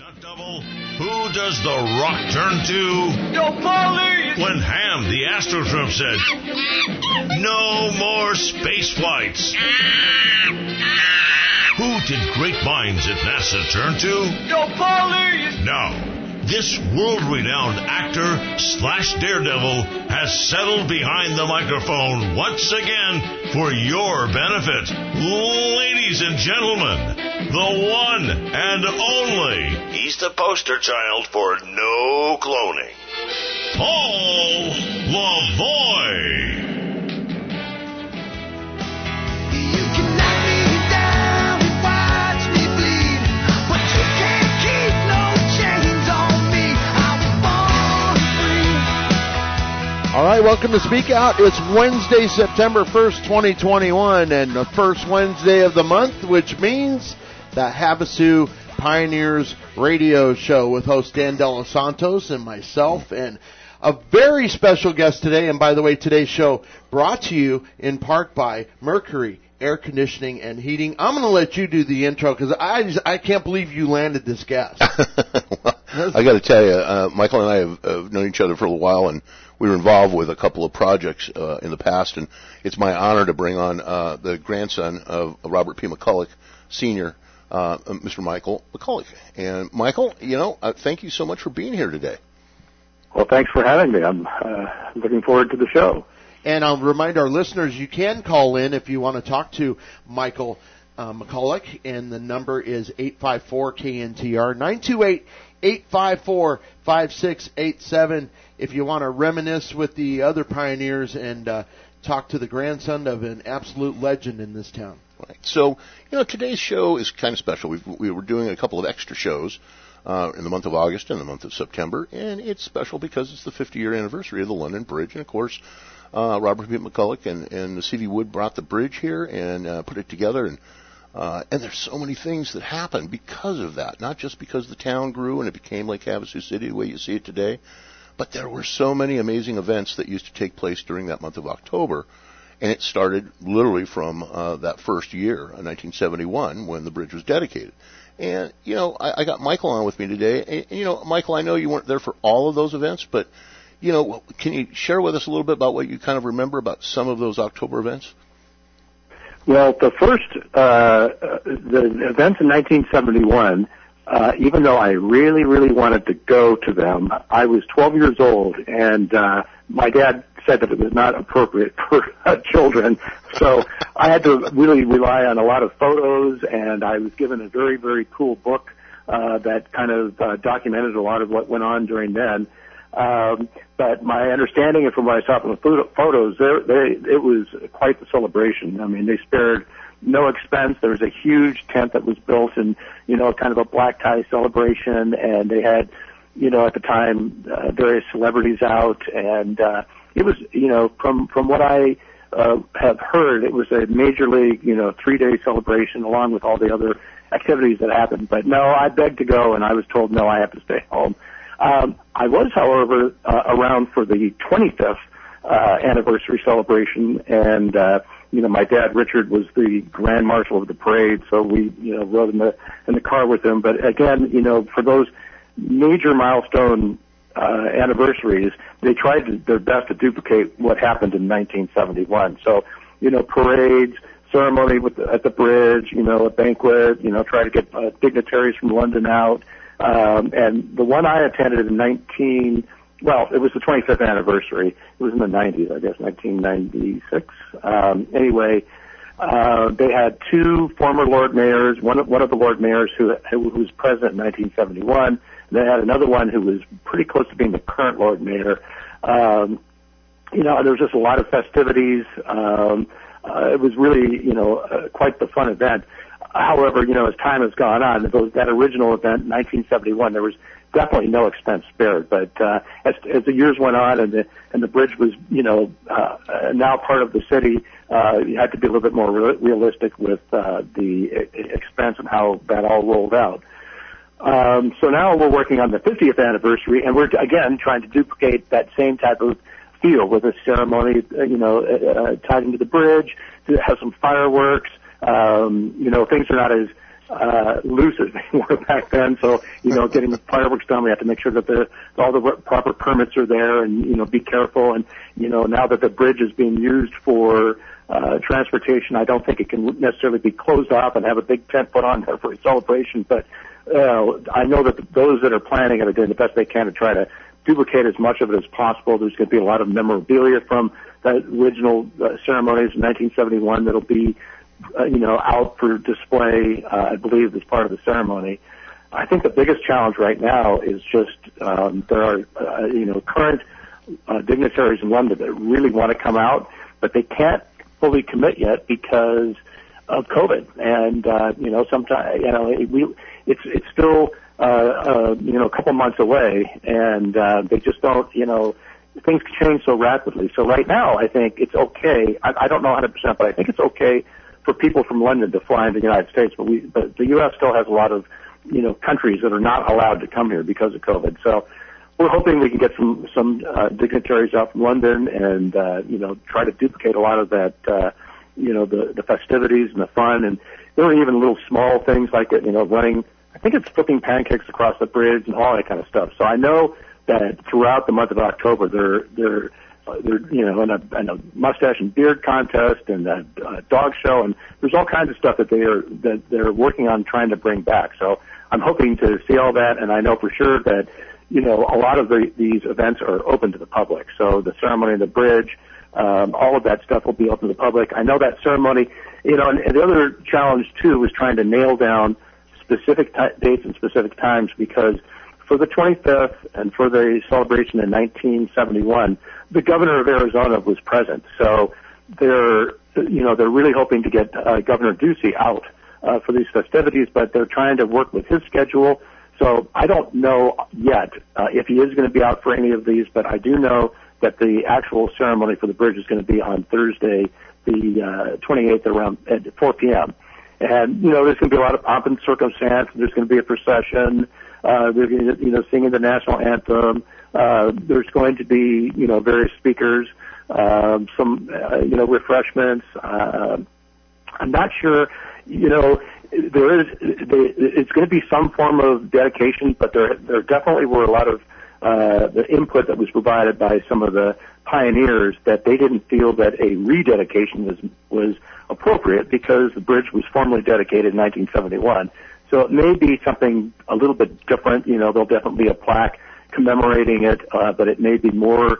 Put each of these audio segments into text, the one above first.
Stunt double. Who does The Rock turn to? Yo, Paulie! When Ham, the astroturf, said, "No more space flights." Who did great minds at NASA turn to? Yo, Paulie! Now, this world-renowned actor / daredevil has settled behind the microphone once again for your benefit. Ladies and gentlemen, the one and only. He's the poster child for no cloning. Paul Lavoie. All right, welcome to Speak Out. It's Wednesday, September 1st, 2021, and the first Wednesday of the month, which means the Havasu Pioneers radio show with host Dan De Los Santos and myself, and a very special guest today. And by the way, today's show brought to you in part by Mercury Air Conditioning and Heating. I'm going to let you do the intro because I can't believe you landed this guest. Well, I got to tell you, Michael and I have known each other for a little while, and we were involved with a couple of projects in the past, and it's my honor to bring on the grandson of Robert P. McCulloch, Sr., Mr. Michael McCulloch. And, Michael, thank you so much for being here today. Well, thanks for having me. I'm looking forward to the show. And I'll remind our listeners, you can call in if you want to talk to Michael McCulloch, and the number is 854-KNTR, 928-854-5687. If you want to reminisce with the other pioneers and talk to the grandson of an absolute legend in this town. Right. So, today's show is kind of special. We were doing a couple of extra shows in the month of August and the month of September, and it's special because it's the 50-year anniversary of the London Bridge. And, of course, Robert P. McCulloch and the C.V. Wood brought the bridge here and put it together. And there's so many things that happened because of that, not just because the town grew and it became Lake Havasu City the way you see it today, but there were so many amazing events that used to take place during that month of October. And it started literally from that first year, 1971, when the bridge was dedicated. And, I got Michael on with me today. And, Michael, I know you weren't there for all of those events, but, can you share with us a little bit about what you kind of remember about some of those October events? Well, the first, the events in 1971, even though I really, really wanted to go to them, I was 12 years old, and my dad said that it was not appropriate for children. So I had to really rely on a lot of photos, and I was given a very, very cool book that kind of documented a lot of what went on during then. But my understanding, and from what I saw from the photos, it was quite the celebration. I mean, they spared no expense. There was a huge tent that was built and, kind of a black tie celebration, and they had, at the time, various celebrities out, and it was, from what I have heard, it was a major league, 3-day celebration along with all the other activities that happened. But no, I begged to go, and I was told, no, I have to stay home. I was, however, around for the 25th anniversary celebration, and my dad Richard was the grand marshal of the parade, so we rode in the car with him. But again, for those major milestone anniversaries, they tried their best to duplicate what happened in 1971. So parades, ceremony at the bridge, a banquet, try to get dignitaries from London out. And the one I attended in it was the 25th anniversary. It was in the 90s, I guess, 1996. Anyway, they had two former Lord Mayors, one of the Lord Mayors who was president in 1971. They had another one who was pretty close to being the current Lord Mayor. There was just a lot of festivities. It was really, quite the fun event. However, as time has gone on, that original event in 1971, there was definitely no expense spared. But as the years went on and the bridge was, now part of the city, you had to be a little bit more realistic with the expense and how that all rolled out. So now we're working on the 50th anniversary, and we're again trying to duplicate that same type of feel with a ceremony, tied into the bridge, to have some fireworks. Things are not as loose as they were back then. So, getting the fireworks done, we have to make sure that all the proper permits are there and, be careful. And, now that the bridge is being used for transportation, I don't think it can necessarily be closed off and have a big tent put on there for a celebration. But I know that those that are planning it are doing the best they can to try to duplicate as much of it as possible. There's going to be a lot of memorabilia from the original ceremonies in 1971 that'll be, out for display, I believe, as part of the ceremony. I think the biggest challenge right now is just there are, current dignitaries in London that really want to come out, but they can't fully commit yet because of COVID. And, sometimes, it's still, a couple months away, and they just don't, things change so rapidly. So right now, I think it's okay. I don't know 100%, but I think it's okay for people from London to fly into the United States. But the U.S. still has a lot of, countries that are not allowed to come here because of COVID. So we're hoping we can get some dignitaries out from London and, try to duplicate a lot of that, the festivities and the fun. And there are even little small things like, running, I think it's flipping pancakes across the bridge and all that kind of stuff. So I know that throughout the month of October, they're in a mustache and beard contest and a dog show, and there's all kinds of stuff that they're working on trying to bring back. So I'm hoping to see all that, and I know for sure that a lot of these events are open to the public. So the ceremony on the bridge, all of that stuff will be open to the public. I know that ceremony, and the other challenge too was trying to nail down specific dates and specific times, because for the 25th and for the celebration in 1971, the governor of Arizona was present. So they're really hoping to get Governor Ducey out for these festivities, but they're trying to work with his schedule. So I don't know yet if he is going to be out for any of these, but I do know that the actual ceremony for the bridge is going to be on Thursday, the 28th, around at 4 p.m. And, there's going to be a lot of pomp and circumstance. There's going to be a procession. They're going to, singing the national anthem. There's going to be, various speakers, some, refreshments. I'm not sure, it's going to be some form of dedication, but there definitely were a lot of, the input that was provided by some of the pioneers that they didn't feel that a rededication was appropriate because the bridge was formally dedicated in 1971. So it may be something a little bit different. There'll definitely be a plaque commemorating it, but it may be more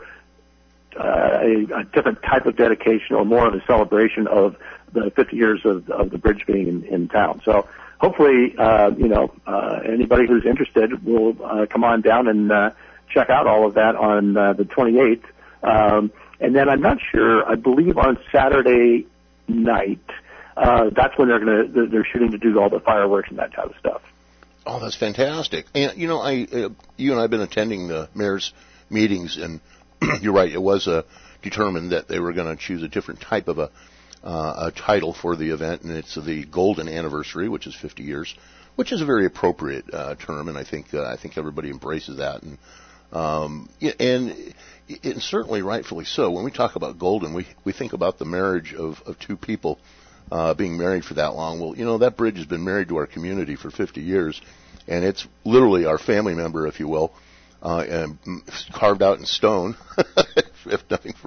a different type of dedication or more of a celebration of the 50 years of the bridge being in town. So hopefully, anybody who's interested will come on down and check out all of that on the 28th. And then I'm not sure, I believe on Saturday night, that's when they're shooting to do all the fireworks and that type of stuff. Oh, that's fantastic. And, you and I have been attending the mayor's meetings, and you're right, it was determined that they were going to choose a different type of a title for the event, and it's the Golden Anniversary, which is 50 years, which is a very appropriate term, and I think everybody embraces that. And certainly rightfully so. When we talk about golden, we think about the marriage of two people being married for that long. Well, that bridge has been married to our community for 50 years, and it's literally our family member, if you will, and carved out in stone. If nothing for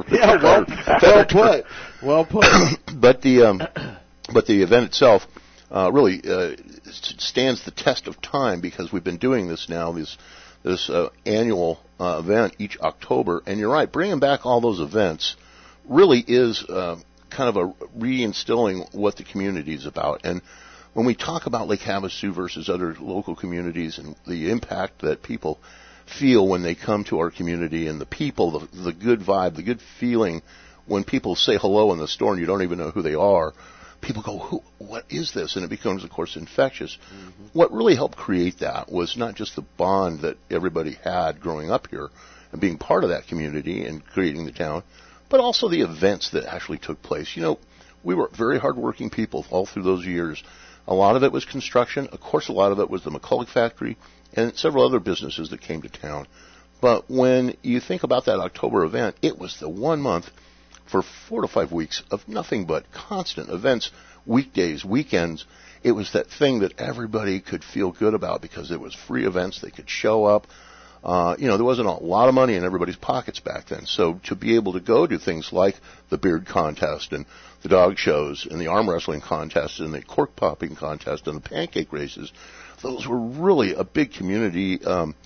well put. But the event itself really stands the test of time, because we've been doing this now, this annual event each October. And you're right, bringing back all those events really is kind of a reinstilling what the community is about. And when we talk about Lake Havasu versus other local communities and the impact that people feel when they come to our community, and the people, the good vibe, the good feeling when people say hello in the store and you don't even know who they are, people go, what is this? And it becomes, of course, infectious. Mm-hmm. What really helped create that was not just the bond that everybody had growing up here and being part of that community and creating the town, but also the events that actually took place. We were very hardworking people all through those years. A lot of it was construction. Of course, a lot of it was the McCulloch factory and several other businesses that came to town. But when you think about that October event, it was the 1 month for 4 to 5 weeks of nothing but constant events, weekdays, weekends, it was that thing that everybody could feel good about because it was free events. They could show up. There wasn't a lot of money in everybody's pockets back then. So to be able to go to things like the beard contest and the dog shows and the arm wrestling contest and the cork popping contest and the pancake races, those were really a big community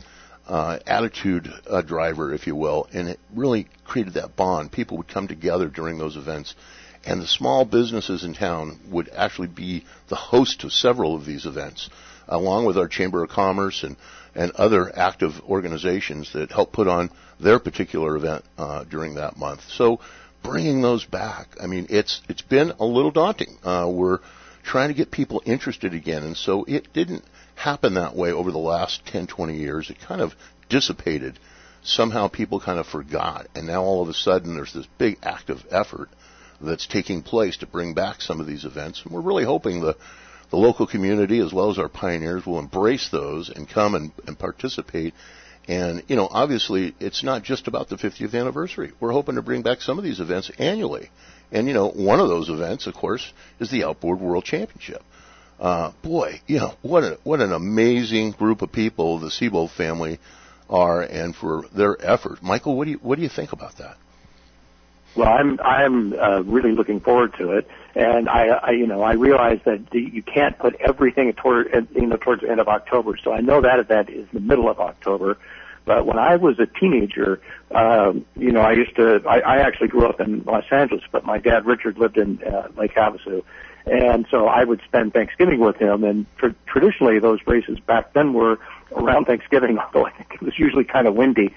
attitude driver, if you will, and it really created that bond. People would come together during those events, and the small businesses in town would actually be the host of several of these events, along with our Chamber of Commerce and other active organizations that help put on their particular event during that month. So bringing those back, I mean, it's been a little daunting. We're trying to get people interested again, and so it didn't happen that way over the last 10, 20 years. It kind of dissipated. Somehow people kind of forgot, and now all of a sudden there's this big active effort that's taking place to bring back some of these events, and we're really hoping the local community as well as our pioneers will embrace those and come and participate. And, obviously it's not just about the 50th anniversary. We're hoping to bring back some of these events annually. And, one of those events, of course, is the Outboard World Championship. What an amazing group of people the Seabold family are, and for their effort. Michael, what do you think about that? Well, I'm really looking forward to it, and I realize that you can't put everything towards the end of October. So I know that event is the middle of October. But when I was a teenager, I actually grew up in Los Angeles, but my dad Richard lived in Lake Havasu, and so I would spend Thanksgiving with him. And traditionally, those races back then were around Thanksgiving, although I think it was usually kind of windy.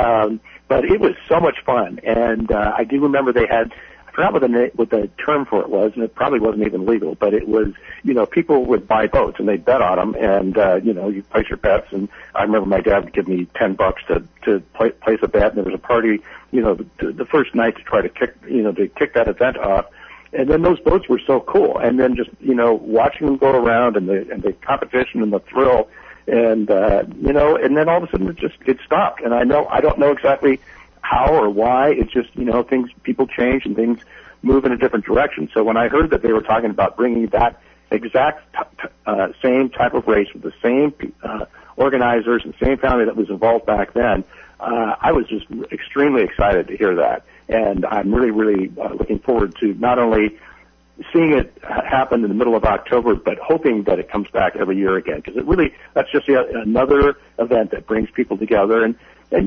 But it was so much fun, and I do remember they had, I forgot what the term for it was, and it probably wasn't even legal, but it was, people would buy boats and they'd bet on them, and you place your bets. And I remember my dad would give me $10 to place a bet, and there was a party, the first night to try to kick that event off. And then those boats were so cool, and then just watching them go around and the competition and the thrill. And and then all of a sudden it stopped. And I don't know exactly how or why. It's just people change and things move in a different direction. So when I heard that they were talking about bringing that exact same type of race with the same organizers and same family that was involved back then, I was just extremely excited to hear that. And I'm really, really looking forward to not only seeing it happen in the middle of October, but hoping that it comes back every year again, because that's just another event that brings people together. And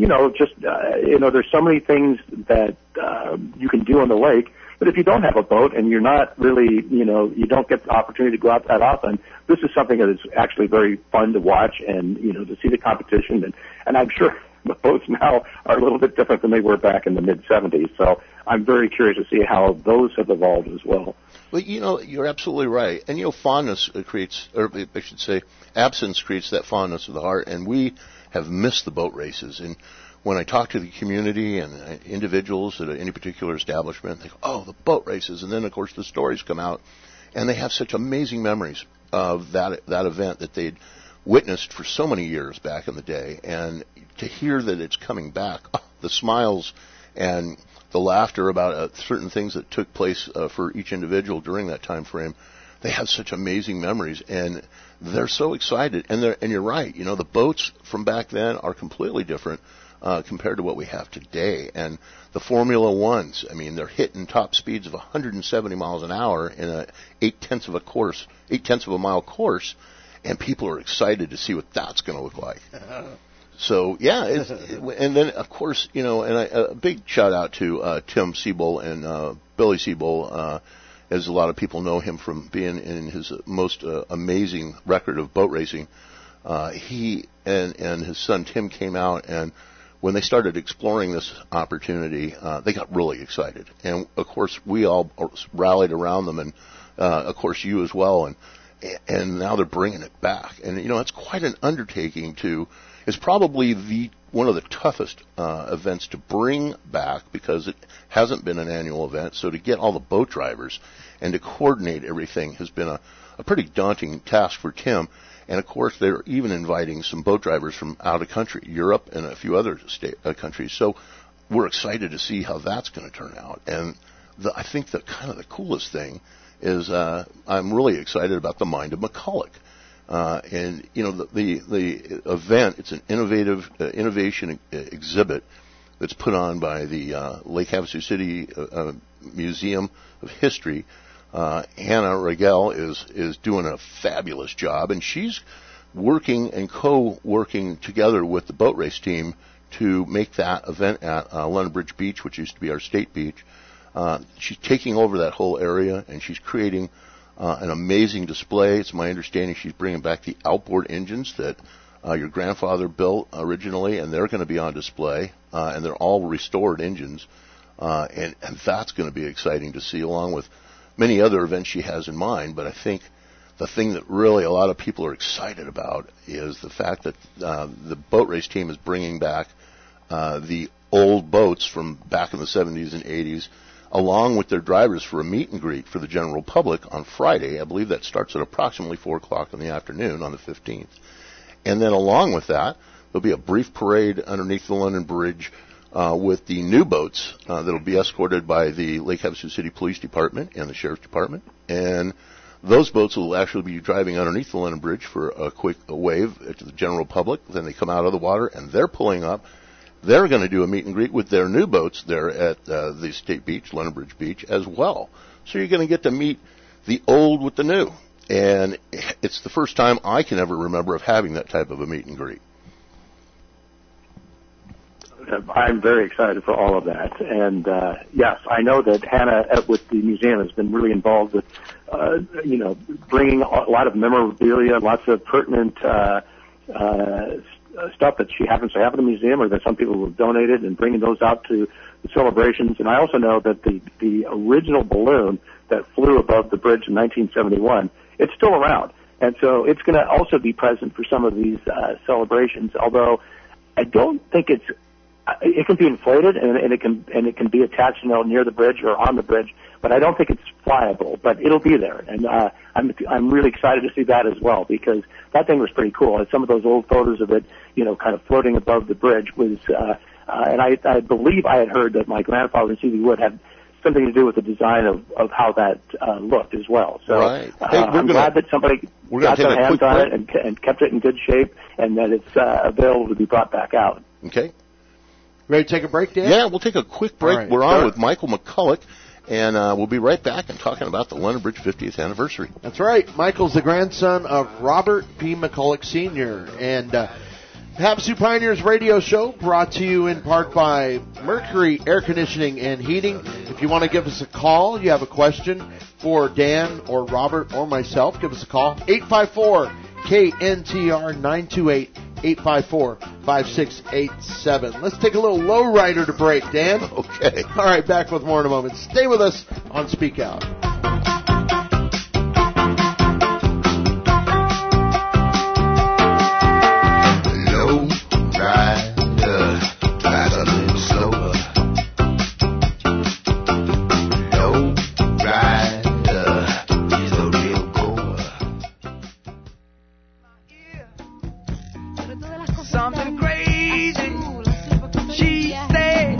there's so many things that you can do on the lake, but if you don't have a boat and you're not really, you don't get the opportunity to go out that often, this is something that is actually very fun to watch and, to see the competition. And I'm sure the boats now are a little bit different than they were back in the mid-'70s. So I'm very curious to see how those have evolved as well. Well, you're absolutely right. And, fondness creates, or I should say, absence creates that fondness of the heart. And we have missed the boat races. And when I talk to the community and individuals at any particular establishment, they go, oh, the boat races. And then, of course, the stories come out. And they have such amazing memories of that event that they'd witnessed for so many years back in the day. And to hear that it's coming back, the smiles and the laughter about certain things that took place for each individual during that time frame, they have such amazing memories, and they're so excited. And you're right, the boats from back then are completely different compared to what we have today. And the Formula Ones, I mean, they're hitting top speeds of 170 miles an hour in a 8/10 of a mile course, and people are excited to see what that's going to look like. So, yeah, and then, of course, a big shout-out to Tim Seabold and Billy Seabold, as a lot of people know him from being in his most amazing record of boat racing. He and his son Tim came out, and when they started exploring this opportunity, they got really excited. And, of course, we all rallied around them, and, of course, you as well, and now they're bringing it back. And, it's quite an undertaking to... It's probably one of the toughest events to bring back because it hasn't been an annual event. So to get all the boat drivers and to coordinate everything has been a pretty daunting task for Tim. And, of course, they're even inviting some boat drivers from out of country, Europe and a few other countries. So we're excited to see how that's going to turn out. And I think the coolest thing is I'm really excited about the Mind of McCulloch. And you know, the event, it's an innovation exhibit that's put on by the Lake Havasu City Museum of History. Hannah Regel is doing a fabulous job, and she's working and co-working together with the boat race team to make that event at London Bridge Beach, which used to be our state beach. She's taking over that whole area, and she's creating an amazing display. It's my understanding she's bringing back the outboard engines that your grandfather built originally, and they're going to be on display, and they're all restored engines, and that's going to be exciting to see, along with many other events she has in mind. But I think the thing that really a lot of people are excited about is the fact that the boat race team is bringing back the old boats from back in the 70s and 80s, along with their drivers, for a meet and greet for the general public on Friday. I believe that starts at approximately 4 o'clock in the afternoon on the 15th. And then along with that, there'll be a brief parade underneath the London Bridge with the new boats that'll be escorted by the Lake Havasu City Police Department and the Sheriff's Department. And those boats will actually be driving underneath the London Bridge for a quick wave to the general public. Then they come out of the water, and they're pulling up. They're going to do a meet and greet with their new boats there at the State Beach, London Bridge Beach, as well. So you're going to get to meet the old with the new. And it's the first time I can ever remember of having that type of a meet and greet. I'm very excited for all of that. And, yes, I know that Hannah with the museum has been really involved with, bringing a lot of memorabilia, lots of pertinent stuff that she happens to have in the museum, or that some people have donated, and bringing those out to the celebrations. And I also know that the original balloon that flew above the bridge in 1971, it's still around. And so it's going to also be present for some of these celebrations, although I don't think it can be inflated, and it can be attached, near the bridge or on the bridge, but I don't think it's flyable. But it'll be there, and I'm really excited to see that as well, because that thing was pretty cool. And some of those old photos of it, kind of floating above the bridge was, and I believe I had heard that my grandfather and C.V. Wood had something to do with the design of how that looked as well. So right. Hey, I'm glad that somebody got their hands on it and kept it in good shape, and that it's available to be brought back out. Okay. Ready to take a break, Dan? Yeah, we'll take a quick break. Right. We're on with Michael McCulloch, and we'll be right back and talking about the London Bridge 50th anniversary. That's right. Michael's the grandson of Robert P. McCulloch Sr. And Havasu Pioneers radio show brought to you in part by Mercury Air Conditioning and Heating. If you want to give us a call, you have a question for Dan or Robert or myself, give us a call. 854-KNTR-928. 854-5687. Let's take a little lowrider to break, Dan. Okay. All right, back with more in a moment. Stay with us on Speak Out. Low rider, drive a little slower. Low rider, he's a real goer. Something crazy. She said,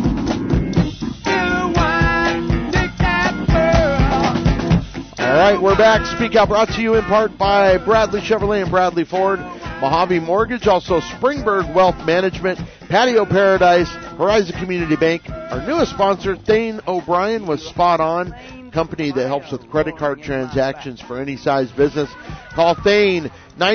All right, we're back. Speak Out brought to you in part by Bradley Chevrolet and Bradley Ford, Mojave Mortgage, also Springberg Wealth Management, Patio Paradise, Horizon Community Bank. Our newest sponsor, Thane O'Brien, was Spot On, company that helps with credit card transactions for any size business. Call Thane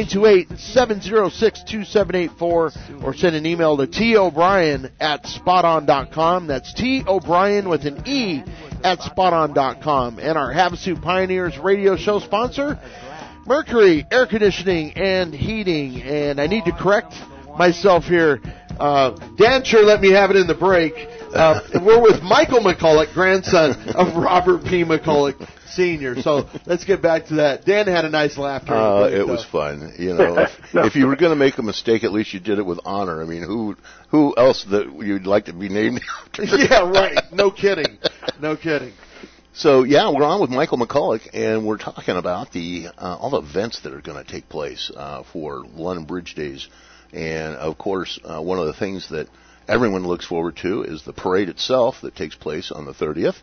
928-706-2784 or send an email to tobrien@spoton.com. That's T-O'Brien with an E at spoton.com. And our Havasu Pioneers radio show sponsor, Mercury Air Conditioning and Heating. And I need to correct myself here. Dan sure let me have it in the break. We're with Michael McCulloch, grandson of Robert P. McCulloch Sr. So let's get back to that. Dan had a nice laugh. It was fun. If you were going to make a mistake, at least you did it with honor. I mean, who else that you'd like to be named after? Yeah, right. No kidding. No kidding. So, yeah, we're on with Michael McCulloch, and we're talking about all the events that are going to take place for London Bridge Days. And, of course, one of the things that everyone looks forward to is the parade itself that takes place on the 30th.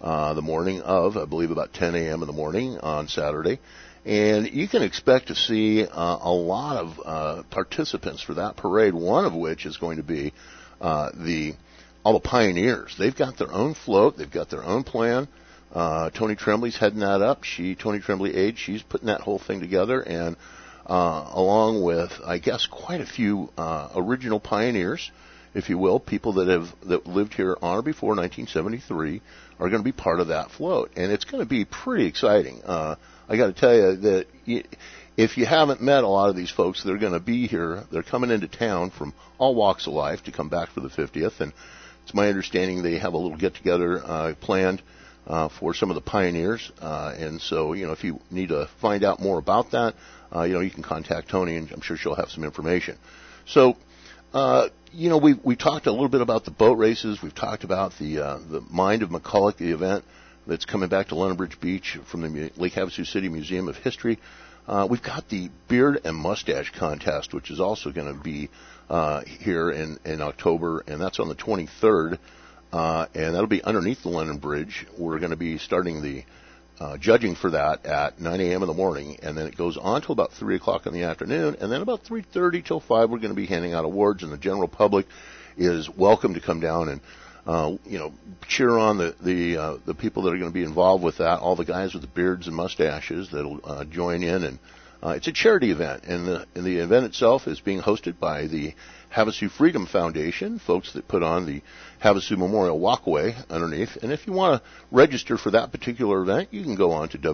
the morning of, I believe, about 10 a.m. in the morning on Saturday. And you can expect to see a lot of participants for that parade, one of which is going to be all the pioneers. They've got their own float. They've got their own plan. Tony Tremblay's heading that up. Tony Tremblay Age, she's putting that whole thing together. And along with, I guess, quite a few original pioneers, if you will, people that lived here on or before 1973 are going to be part of that float. And it's going to be pretty exciting. I got to tell you that if you haven't met a lot of these folks, they're going to be here. They're coming into town from all walks of life to come back for the 50th. And it's my understanding they have a little get-together planned for some of the pioneers. And so, if you need to find out more about that, you can contact Tony, and I'm sure she'll have some information. So, we talked a little bit about the boat races. We've talked about the Mind of McCulloch, the event that's coming back to London Bridge Beach from the Lake Havasu City Museum of History. We've got the Beard and Mustache Contest, which is also going to be here in October, and that's on the 23rd, and that'll be underneath the London Bridge. We're going to be starting the judging for that at 9 a.m. in the morning, and then it goes on till about 3 o'clock in the afternoon, and then about 3:30 till 5 we're going to be handing out awards, and the general public is welcome to come down and cheer on the people that are going to be involved with that, all the guys with the beards and mustaches that'll join in. And it's a charity event, and the event itself is being hosted by the Havasu Freedom Foundation, folks that put on the Havasu Memorial Walkway underneath. And if you want to register for that particular event, you can go on to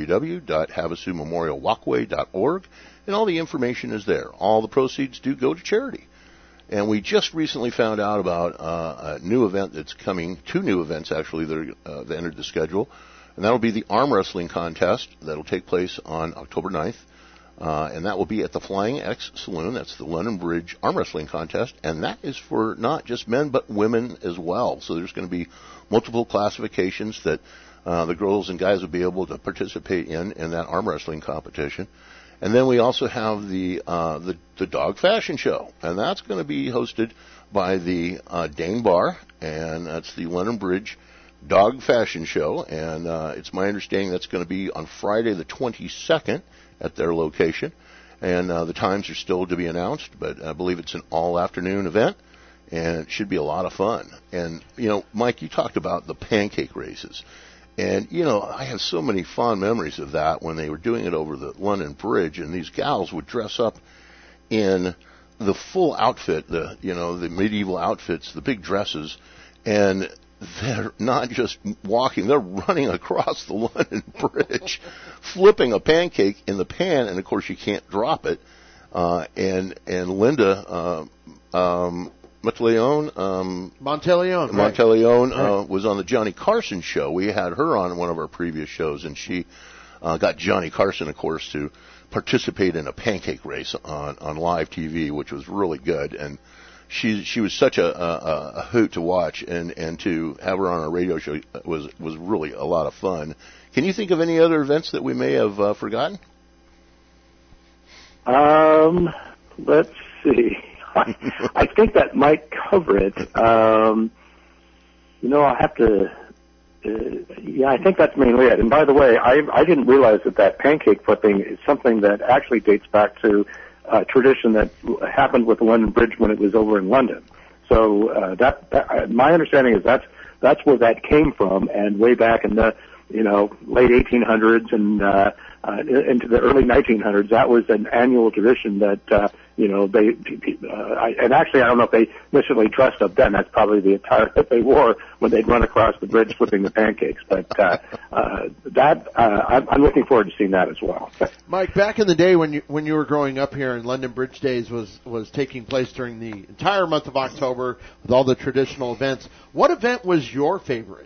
www.havasumemorialwalkway.org, and all the information is there. All the proceeds do go to charity. And we just recently found out about a new event that's coming, 2 new events actually that entered the schedule, and that will be the arm wrestling contest that will take place on October 9th, and that will be at the Flying X Saloon. That's the London Bridge arm wrestling contest, and that is for not just men but women as well. So there's going to be multiple classifications that the girls and guys will be able to participate in that arm wrestling competition. And then we also have the Dog Fashion Show, and that's going to be hosted by the Dane Bar, and that's the London Bridge Dog Fashion Show, and it's my understanding that's going to be on Friday the 22nd at their location, and the times are still to be announced, but I believe it's an all-afternoon event, and it should be a lot of fun. And, Mike, you talked about the pancake races. And, I have so many fond memories of that when they were doing it over the London Bridge, and these gals would dress up in the full outfit, the medieval outfits, the big dresses, and they're not just walking, they're running across the London Bridge, flipping a pancake in the pan, and of course you can't drop it. And Linda, Monteleone was on the Johnny Carson show. We had her on one of our previous shows, and she got Johnny Carson, of course, to participate in a pancake race on live TV, which was really good. And she was such a hoot to watch, and to have her on our radio show was really a lot of fun. Can you think of any other events that we may have forgotten? Let's see. I think that might cover it. I'll have to. I think that's mainly it. And by the way, I didn't realize that pancake flipping is something that actually dates back to a tradition that happened with the London Bridge when it was over in London. So that my understanding is that's where that came from, and way back in the late 1800s and into the early 1900s, that was an annual tradition that and actually I don't know if they necessarily dressed up then. That's probably the attire that they wore when they'd run across the bridge flipping the pancakes. But I'm looking forward to seeing that as well. Mike, back in the day when you were growing up here, and London Bridge Days was taking place during the entire month of October with all the traditional events, what event was your favorite?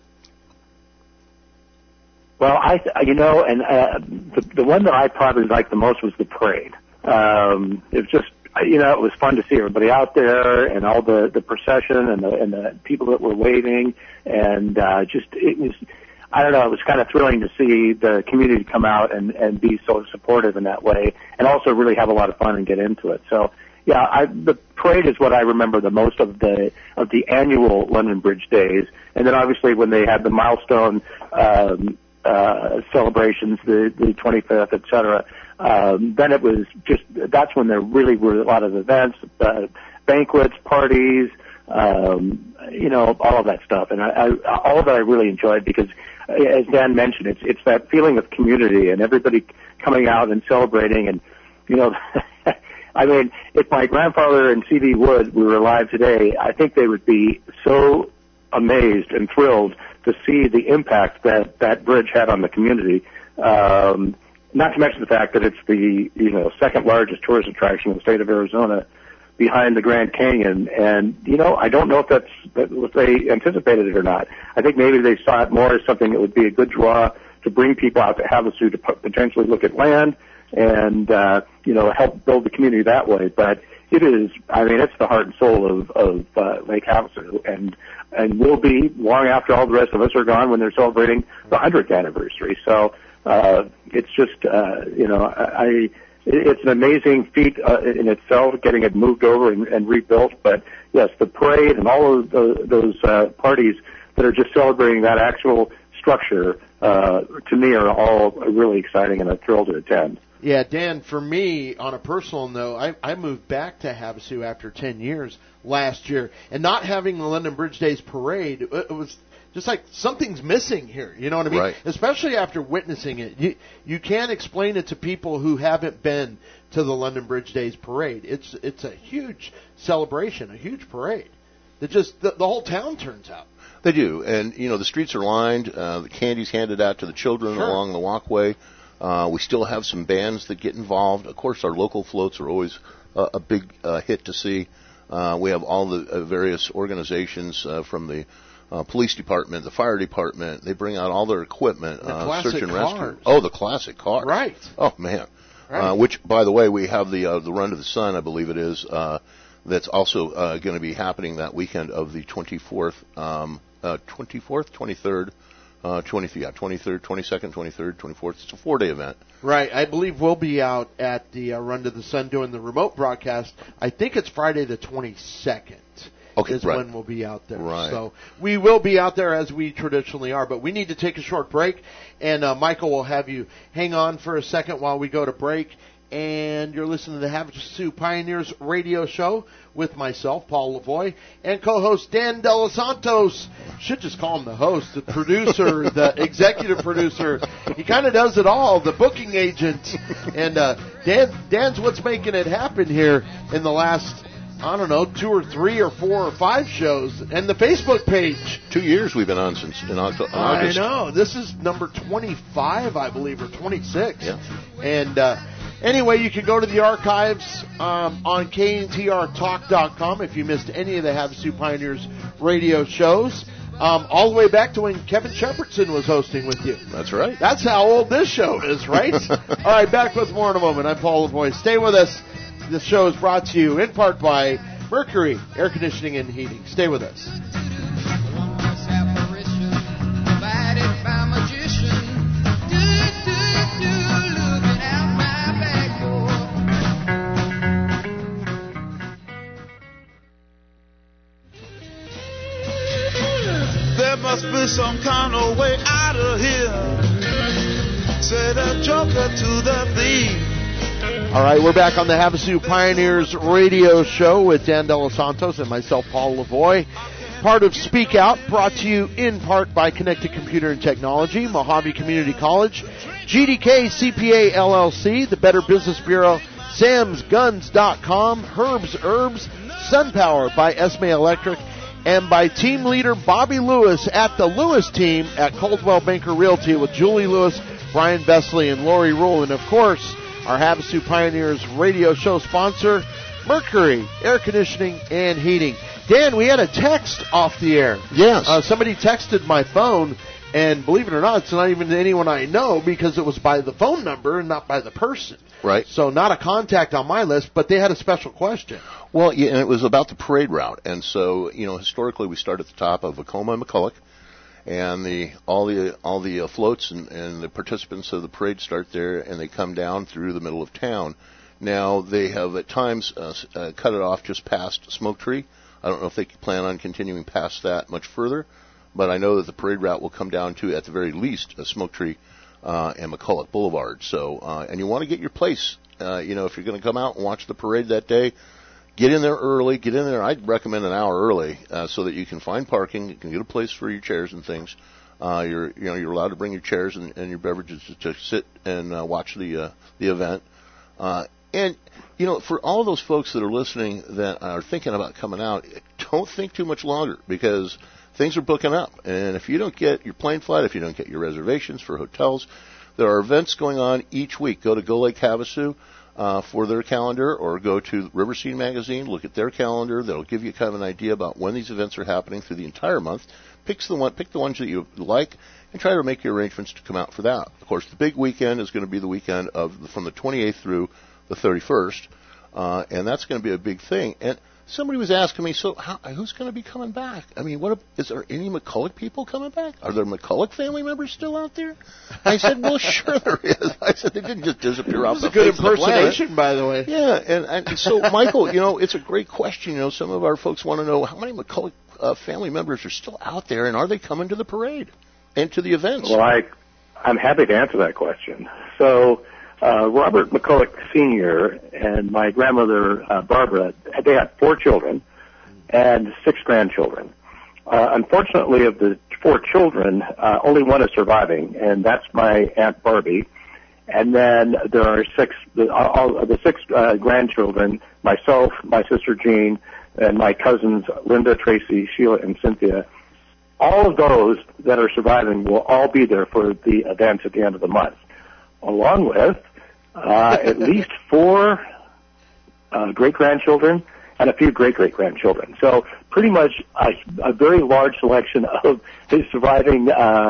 Well, the one that I probably liked the most was the parade. It was just, it was fun to see everybody out there and all the procession and the people that were waving, and it was, I don't know, it was kind of thrilling to see the community come out and be so supportive in that way, and also really have a lot of fun and get into it. So, yeah, parade is what I remember the most of the annual London Bridge Days, and then obviously when they had the milestone celebrations, the 25th, etc. Then it was just that's when there really were a lot of events, banquets, parties, all of that stuff, and all of that I really enjoyed because, as Dan mentioned, it's that feeling of community and everybody coming out and celebrating, and I mean, if my grandfather and C.B. Wood were alive today, I think they would be so amazed and thrilled to see the impact that bridge had on the community. Not to mention the fact that it's the second largest tourist attraction in the state of Arizona, behind the Grand Canyon. And I don't know if they anticipated it or not. I think maybe they saw it more as something that would be a good draw to bring people out to Havasu to potentially look at land and help build the community that way. But it is, it's the heart and soul of Lake Havasu, and will be long after all the rest of us are gone when they're celebrating the 100th anniversary. So it's just, it's an amazing feat in itself, getting it moved over and rebuilt. But yes, the parade and all of those parties that are just celebrating that actual structure, to me, are all really exciting, and I'm thrilled to attend. Yeah, Dan, for me, on a personal note, I moved back to Havasu after 10 years last year, and not having the London Bridge Days parade, it was just like something's missing here, you know what I mean? Right. Especially after witnessing it. You can't explain it to people who haven't been to the London Bridge Days parade. It's a huge celebration, a huge parade. That just the whole town turns out. They do, and the streets are lined. The candy's handed out to the children along the walkway. We still have some bands that get involved. Of course, our local floats are always a big hit to see. We have all the various organizations from the police department, the fire department. They bring out all their equipment. The classic search and cars. rescue. Oh, the classic cars. Right. Oh, man. Right. Which, by the way, we have the Run to the Sun, I believe it is, that's also going to be happening that weekend of the 24th, 23rd, 23rd, 22nd, 23rd, 24th. It's a 4-day event. Right. I believe we'll be out at the Run to the Sun doing the remote broadcast. I think it's Friday the 22nd. Okay, is right. when we'll be out there. Right. So we will be out there as we traditionally are, but we need to take a short break, and Michael will have you hang on for a second while we go to break. And you're listening to the Havasu Pioneers radio show with myself, Paul Lavoie, and co-host Dan De Los Santos. Should just call him the host, the producer, the executive producer. He kind of does it all, the booking agent. And Dan's what's making it happen here in the last, 2 or 3 or 4 or 5 shows, and the Facebook page. 2 years we've been on since in August. I know. This is number 25, I believe, or 26. Yeah. And anyway, you can go to the archives on KNTRTalk.com if you missed any of the Havasu Pioneers radio shows, all the way back to when Kevin Shepherdson was hosting with you. That's right. That's how old this show is, right? All right, back with more in a moment. I'm Paul Lavoie. Stay with us. This show is brought to you in part by Mercury Air Conditioning and Heating. Stay with us. There must be some kind of way out of here. Said a joker to the thief. All right, we're back on the Havasu Pioneers radio show with Dan De Los Santos and myself, Paul Lavoie. Part of Speak Out, brought to you in part by Connected Computer and Technology, Mojave Community College, GDK CPA LLC, the Better Business Bureau, samsguns.com, Herbs Herbs, SunPower by Esme Electric, and by team leader Bobby Lewis at the Lewis team at Coldwell Banker Realty with Julie Lewis, Brian Besley, and Lori Rule. And, of course, our Havasu Pioneers radio show sponsor, Mercury Air Conditioning and Heating. Dan, we had a text off the air. Yes. Somebody texted my phone, and believe it or not, it's not even anyone I know because it was by the phone number and not by the person. Right. So not a contact on my list, but they had a special question. Well, yeah, and it was about the parade route. And so, historically we start at the top of Vacoma and McCulloch, and all the floats and the participants of the parade start there, and they come down through the middle of town Now, they have at times cut it off just past Smoke Tree. I don't know if they plan on continuing past that much further, but I know that the parade route will come down to, at the very least, Smoke Tree and McCulloch Boulevard. So, and you want to get your place. If you're going to come out and watch the parade that day, get in there early. Get in there. I'd recommend an hour early so that you can find parking. You can get a place for your chairs and things. You're allowed to bring your chairs and your beverages to sit and watch the event. And for all those folks that are listening that are thinking about coming out, don't think too much longer, because things are booking up. And if you don't get your plane flight, if you don't get your reservations for hotels, there are events going on each week. Go to Go Lake Havasu for their calendar, or go to River Scene Magazine, look at their calendar. That'll give you kind of an idea about when these events are happening through the entire month. Pick the ones that you like, and try to make your arrangements to come out for that. Of course, the big weekend is going to be the weekend from the 28th through the 31st, and that's going to be a big thing. And somebody was asking me, so who's going to be coming back? I mean, is there any McCulloch people coming back? Are there McCulloch family members still out there? I said, well, sure there is. I said, they didn't just disappear off the face of the planet. Good impersonation, by the way. Yeah, and so, Michael, it's a great question. Some of our folks want to know how many McCulloch family members are still out there, and are they coming to the parade and to the events? Well, I'm happy to answer that question. So, Robert McCulloch Sr. and my grandmother, Barbara, they had 4 children and 6 grandchildren. Unfortunately, of the 4 children, only one is surviving, and that's my Aunt Barbie. And then there are 6, all of the 6 grandchildren, myself, my sister Jean, and my cousins Linda, Tracy, Sheila, and Cynthia. All of those that are surviving will all be there for the events at the end of the month, along with at least 4 great-grandchildren and a few great-great-grandchildren. So pretty much a very large selection of his surviving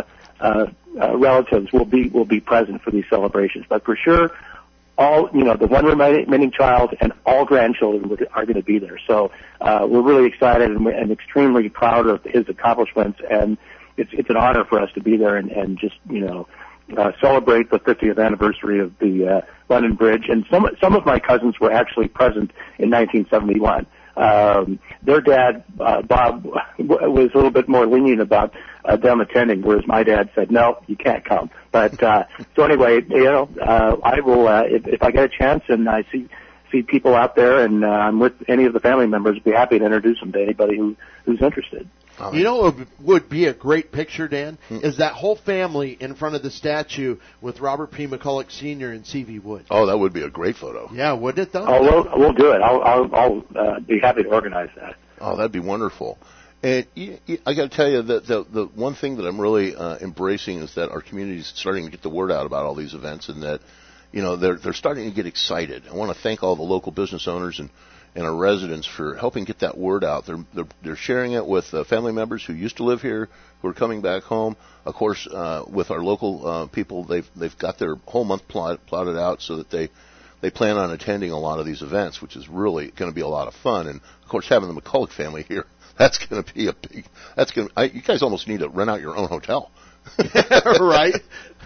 relatives will be present for these celebrations. But for sure, all the one remaining child and all grandchildren are going to be there. So we're really excited and extremely proud of his accomplishments, and it's an honor for us to be there and just celebrate the 50th anniversary of the London Bridge. And some of my cousins were actually present in 1971. Their dad, Bob, was a little bit more lenient about them attending, whereas my dad said, no, you can't come. But so anyway, I will, if I get a chance and I see people out there and I'm with any of the family members, be happy to introduce them to anybody who's interested. What would be a great picture, Dan, is that whole family in front of the statue with Robert P. McCulloch Sr. and C.V. Wood. Oh, that would be a great photo. Yeah, wouldn't it, though? Oh, we'll do it. I'll be happy to organize that. Oh, that'd be wonderful. And I got to tell you that the one thing that I'm really embracing is that our community is starting to get the word out about all these events, and that they're starting to get excited. I want to thank all the local business owners and our residents for helping get that word out. They're sharing it with family members who used to live here, who are coming back home. Of course, with our local people, they've got their whole month plotted out so that they plan on attending a lot of these events, which is really going to be a lot of fun. And of course, having the McCulloch family here, that's going to be you guys almost need to rent out your own hotel. Right?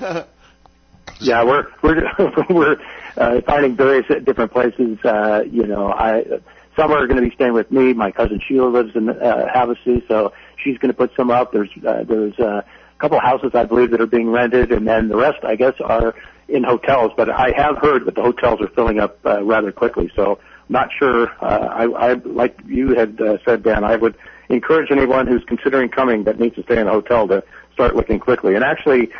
Yeah, we're finding various different places. Some are going to be staying with me. My cousin Sheila lives in Havasu, so she's going to put some up. There's a couple houses, I believe, that are being rented, and then the rest, I guess, are in hotels. But I have heard that the hotels are filling up rather quickly, so I'm not sure. I like you had said, Dan, I would encourage anyone who's considering coming that needs to stay in a hotel to start looking quickly. And actually,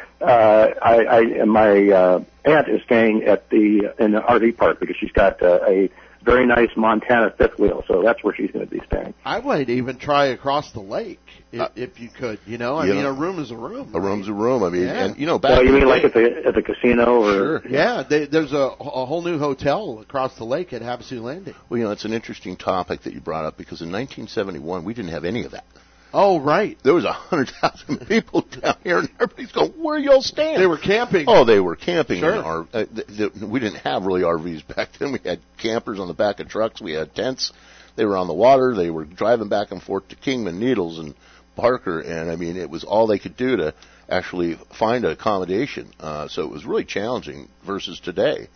my aunt is staying in the RV park because she's got a very nice Montana fifth wheel, so that's where she's going to be staying. I might even try across the lake if you could. I mean, a room is a room. A room's a room. I mean, yeah. And back. Well, you mean like at the casino, or sure. Yeah, there's a whole new hotel across the lake at Havasu Landing. Well, it's an interesting topic that you brought up because in 1971 we didn't have any of that. Oh, right. There was 100,000 people down here, and everybody's going, where are y'all staying? They were camping. Oh, they were camping. Sure. We didn't have really RVs back then. We had campers on the back of trucks. We had tents. They were on the water. They were driving back and forth to Kingman, Needles, and Parker, and, I mean, it was all they could do to actually find accommodation. So it was really challenging versus today.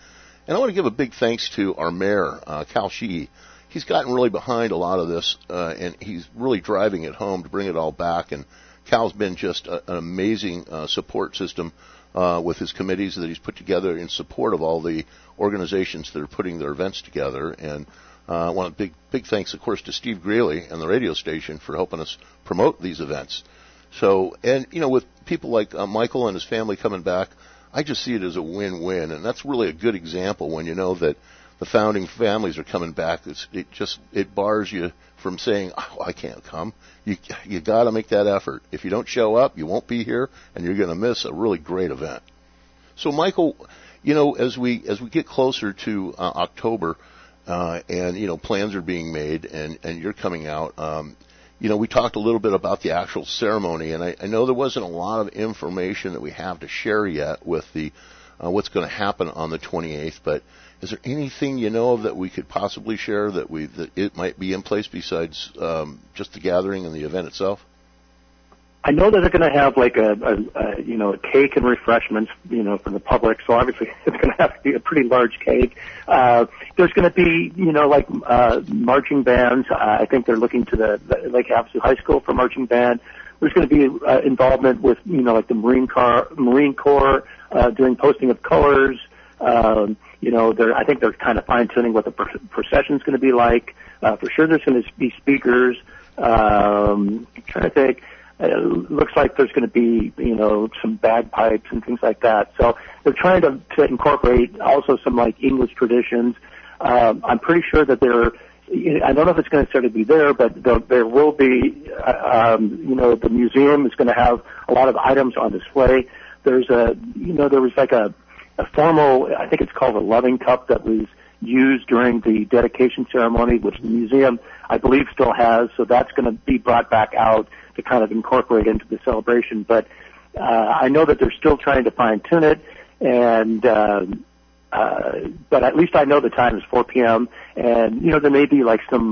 And I want to give a big thanks to our mayor, Cal Sheehy. He's gotten really behind a lot of this, and he's really driving it home to bring it all back. And Cal's been just an amazing support system with his committees that he's put together in support of all the organizations that are putting their events together. And I want a big thanks, of course, to Steve Greeley and the radio station for helping us promote these events. So, and, with people like Michael and his family coming back, I just see it as a win-win. And that's really a good example when you know that the founding families are coming back. It bars you from saying, "Oh, I can't come." You got to make that effort. If you don't show up, you won't be here, and you're going to miss a really great event. So, Michael, as we get closer to October, and plans are being made, and you're coming out. We talked a little bit about the actual ceremony, and I know there wasn't a lot of information that we have to share yet with the what's going to happen on the 28th, but is there anything you know of that we could possibly share that it might be in place besides just the gathering and the event itself? I know that they're going to have like a cake and refreshments, for the public. So obviously it's going to have to be a pretty large cake. There's going to be, marching bands. I think they're looking to the Lake Havasu High School for marching band. There's going to be involvement with, like the Marine Corps doing posting of colors. I think they're kind of fine-tuning what the procession's going to be like. For sure there's going to be speakers. I'm trying to think. It looks like there's going to be, some bagpipes and things like that. So they're trying to incorporate also some like English traditions. I'm pretty sure that I don't know if it's going to necessarily be there, but there will be, the museum is going to have a lot of items on display. There was like a formal, I think it's called a loving cup that was used during the dedication ceremony, which the museum, I believe, still has. So that's going to be brought back out to kind of incorporate into the celebration. But I know that they're still trying to fine-tune it, and but at least I know the time is 4 p.m., and, there may be like some,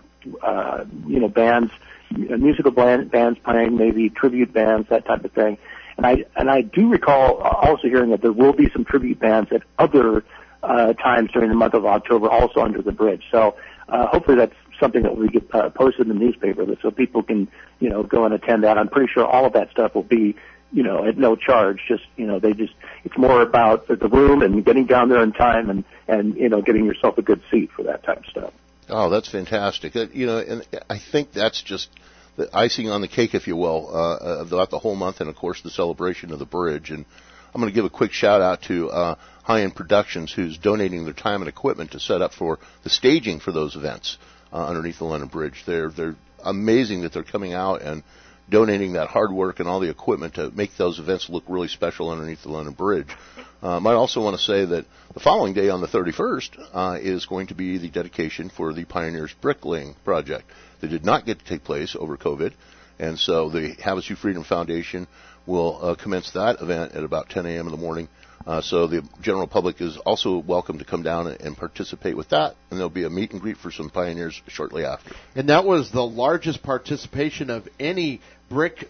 bands, musical bands playing, maybe tribute bands, that type of thing. And I do recall also hearing that there will be some tribute bands at other times during the month of October, also under the bridge. So hopefully that's something that we get posted in the newspaper, so people can, go and attend that. I'm pretty sure all of that stuff will be, at no charge. Just, it's more about the room and getting down there in time and getting yourself a good seat for that type of stuff. Oh, that's fantastic. And I think that's just the icing on the cake, if you will, throughout the whole month, and of course the celebration of the bridge. And I'm going to give a quick shout out to High End Productions, who's donating their time and equipment to set up for the staging for those events underneath the London Bridge. They're amazing that they're coming out and donating that hard work and all the equipment to make those events look really special underneath the London Bridge. Might also want to say that the following day on the 31st is going to be the dedication for the Pioneers Bricklaying Project that did not get to take place over COVID. And so the Havasu Freedom Foundation will commence that event at about 10 a.m. in the morning. So the general public is also welcome to come down and participate with that, and there'll be a meet and greet for some pioneers shortly after. And that was the largest participation of any brick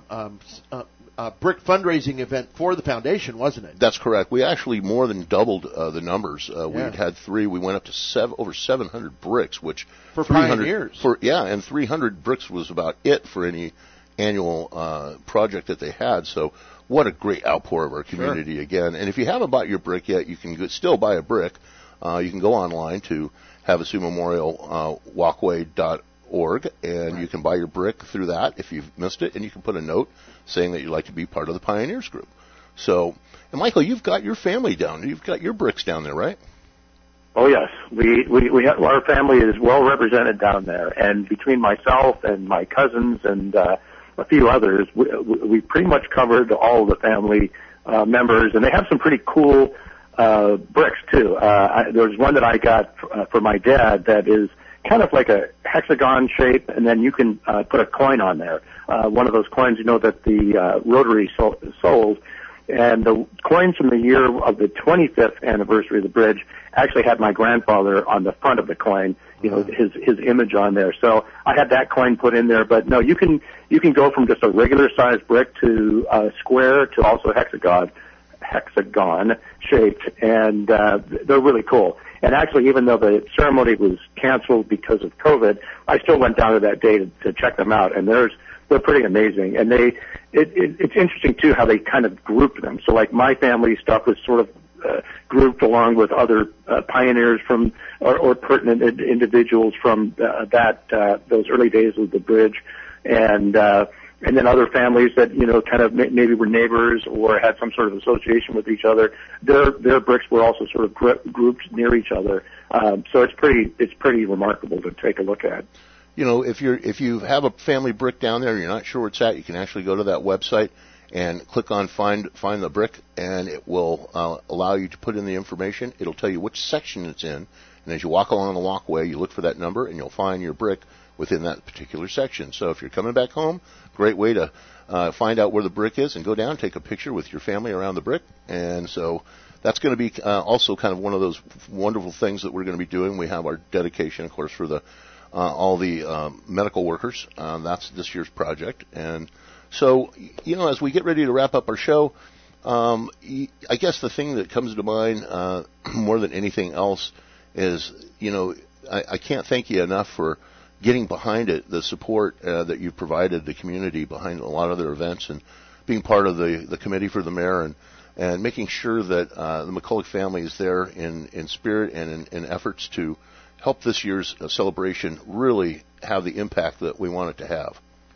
fundraising event for the foundation, wasn't it? That's correct. We actually more than doubled the numbers. We had 3. We went up to over 700 bricks, which for pioneers. And 300 bricks was about it for any annual project that they had. So what a great outpour of our community again. And if you haven't bought your brick yet, you can still buy a brick. You can go online to Havasu Memorial Walkway.org, and you can buy your brick through that if you've missed it, and you can put a note saying that you'd like to be part of the Pioneers group. So, and Michael, you've got your family down. You've got your bricks down there, right? Oh yes, we have, our family is well represented down there, and between myself and my cousins and a few others, we pretty much covered all of the family members, and they have some pretty cool bricks too. There's one that I got for my dad that is kind of like a hexagon shape, and then you can put a coin on there. One of those coins, that the Rotary sold. And the coins from the year of the 25th anniversary of the bridge actually had my grandfather on the front of the coin, his image on there. So I had that coin put in there. But no, you can go from just a regular sized brick to square to also hexagon hexagon shaped, and they're really cool. And actually, even though the ceremony was canceled because of COVID, I still went down to that day to check them out, and they're pretty amazing. And it's interesting too how they kind of grouped them. So like my family stuff was sort of grouped along with other pioneers from or pertinent individuals from those early days of the bridge, and then other families that kind of maybe were neighbors or had some sort of association with each other. Their bricks were also sort of grouped near each other. So it's pretty remarkable to take a look at. If you have a family brick down there and you're not sure where it's at, you can actually go to that website and click on find the brick, and it will allow you to put in the information. It'll tell you which section it's in, and as you walk along the walkway, you look for that number, and you'll find your brick within that particular section. So if you're coming back home, great way to find out where the brick is and go down, take a picture with your family around the brick. And so that's going to be also kind of one of those wonderful things that we're going to be doing. We have our dedication, of course, for all the medical workers. That's this year's project. And so, as we get ready to wrap up our show, I guess the thing that comes to mind more than anything else is, I can't thank you enough for getting behind it, the support that you've provided the community behind a lot of their events, and being part of the committee for the mayor, and making sure that the McCulloch family is there in spirit and in efforts to help this year's celebration really have the impact that we want it to have.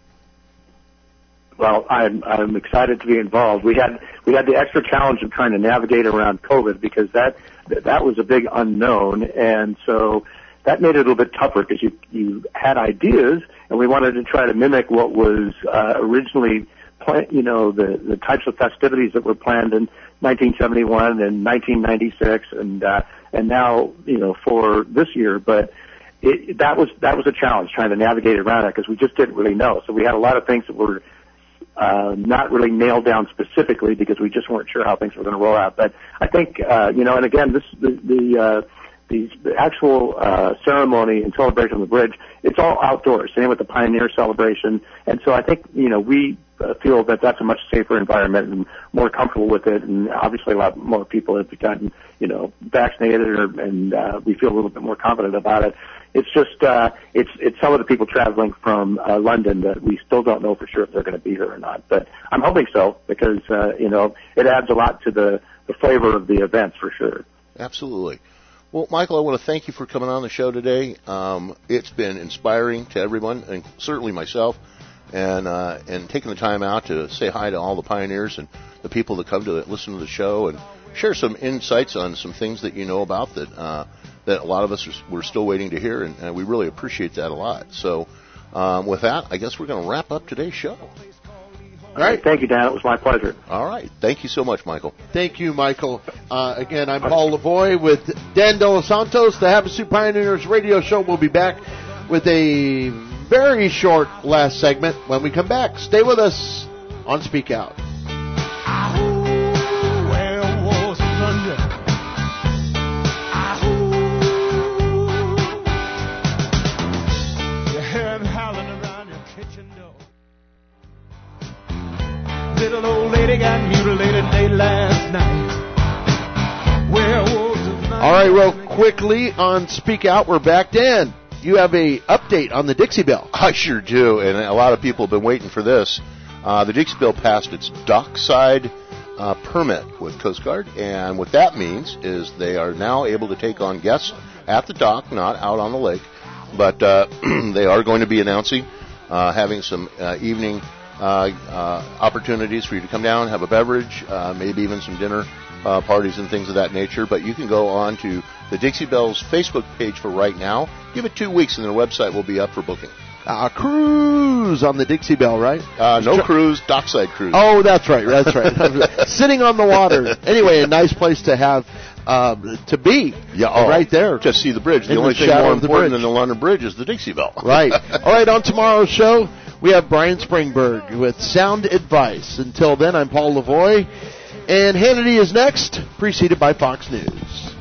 Well, I'm excited to be involved. We had the extra challenge of trying to navigate around COVID because that was a big unknown, and so that made it a little bit tougher because you had ideas, and we wanted to try to mimic what was originally planned. The types of festivities that were planned in 1971 and 1996, and now for this year, but. That was a challenge trying to navigate around it because we just didn't really know. So we had a lot of things that were not really nailed down specifically because we just weren't sure how things were going to roll out. But I think and again, the actual ceremony and celebration of the bridge, it's all outdoors. Same with the Pioneer celebration, and so I think we feel that that's a much safer environment and more comfortable with it. And obviously, a lot more people have gotten vaccinated, and we feel a little bit more confident about it. It's just it's some of the people traveling from London that we still don't know for sure if they're going to be here or not. But I'm hoping so because it adds a lot to the flavor of the events for sure. Absolutely. Well, Michael, I want to thank you for coming on the show today. It's been inspiring to everyone, and certainly myself, and taking the time out to say hi to all the pioneers and the people that come to listen to the show and share some insights on some things that you know about that a lot of us we're still waiting to hear, and we really appreciate that a lot. So with that, I guess we're going to wrap up today's show. All right. Thank you, Dan. It was my pleasure. All right. Thank you so much, Michael. Thank you, Michael. Again, I'm Paul Lavoie with Dan De Los Santos. The Havasu Pioneers radio show will be back with a very short last segment when we come back. Stay with us on Speak Out. Little old lady got mutilated late last night. All right, real quickly on Speak Out, we're back. Dan, you have a update on the Dixie Belle. I sure do, and a lot of people have been waiting for this. The Dixie Belle passed its dockside permit with Coast Guard, and what that means is they are now able to take on guests at the dock, not out on the lake, but they are going to be announcing having some evening opportunities for you to come down, have a beverage, maybe even some dinner parties and things of that nature. But you can go on to the Dixie Belle's Facebook page for right now. Give it 2 weeks and their website will be up for booking. Cruise on the Dixie Belle, right? No cruise, dockside cruise. Oh, that's right. Sitting on the water. Anyway, a nice place to have to be. Yeah, right there. Just see the bridge. The only thing more important than the London Bridge is the Dixie Belle. Right. All right, on tomorrow's show, we have Brian Springberg with Sound Advice. Until then, I'm Paul Lavoie, and Hannity is next, preceded by Fox News.